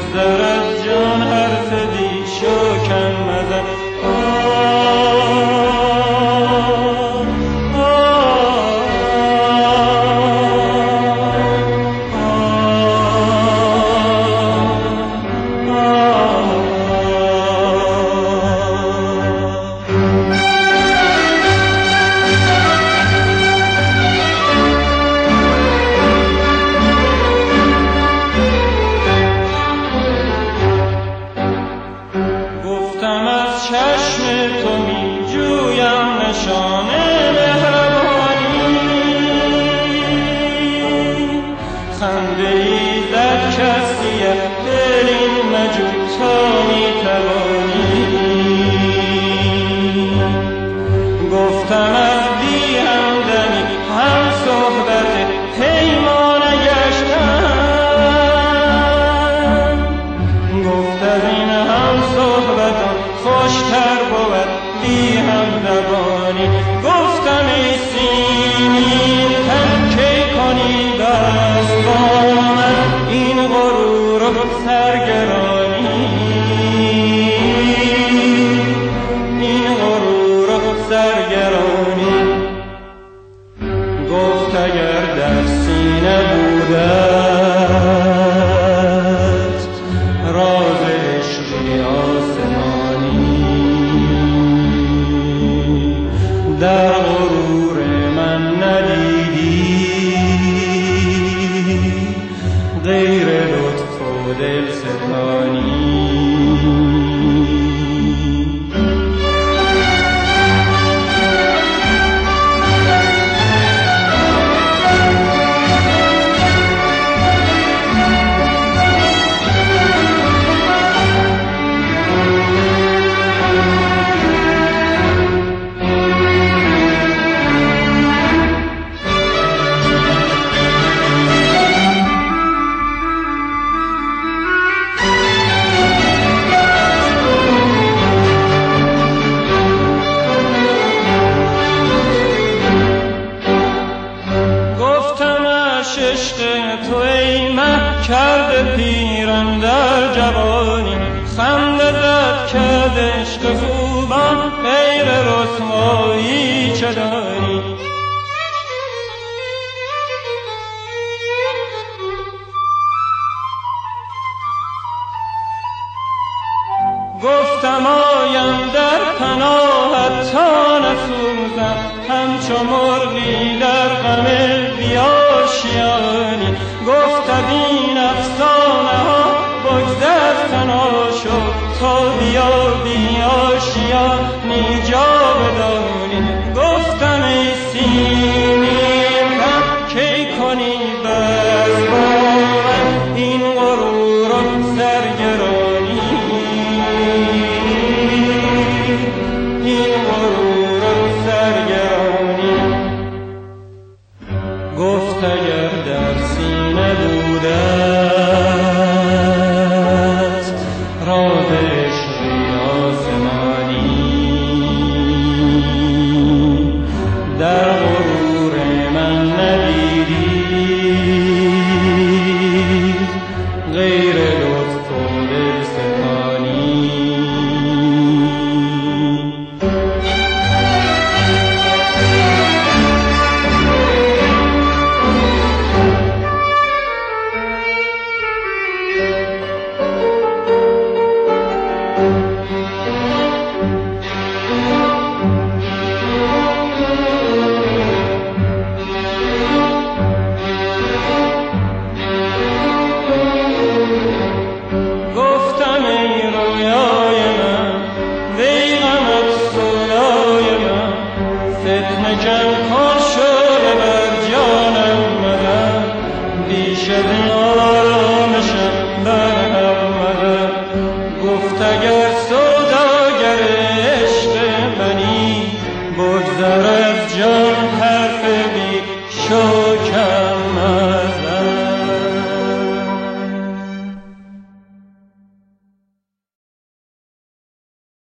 بگذر از جان حرف بی شکن مزن. گفتم از چشم تو می جویم نشان مهربانی، خنده ای در کسی دل این مجو تا می توانی. گفتم از بی همدمی هم صحبت پیمان گشتم، گفت از این هم صحبتان خوشتر بود بی همدمانی. گفتم ای سیمین تن کی کنی بس با من این غرور و سرگرانی، این غرور و سرگرانی. گفت اگر در سینه بوده راز عشقی آسمانی، در غرور من ندیدی غیر لطف و دلستانی. عشق تو ای مه کرده پیرم در جوانی، خنده زد کرد عشق خوبان غیر رسوایی چه دانی. گفتم آیم در پناهت تا نسوزم همچو مرغی در غم بیاشیانی. گفت از این افسانه ها بگذر فنا شو تا بیابی آشیانی جا بدانی. گفتم ای سیمین تن کی کنی بس با من این غرور و سرگرانی، این غرور و سرگرانی. گفت اگر در سینه بوده است راز عشقی آسمانی، در غرور من ندیدی غیر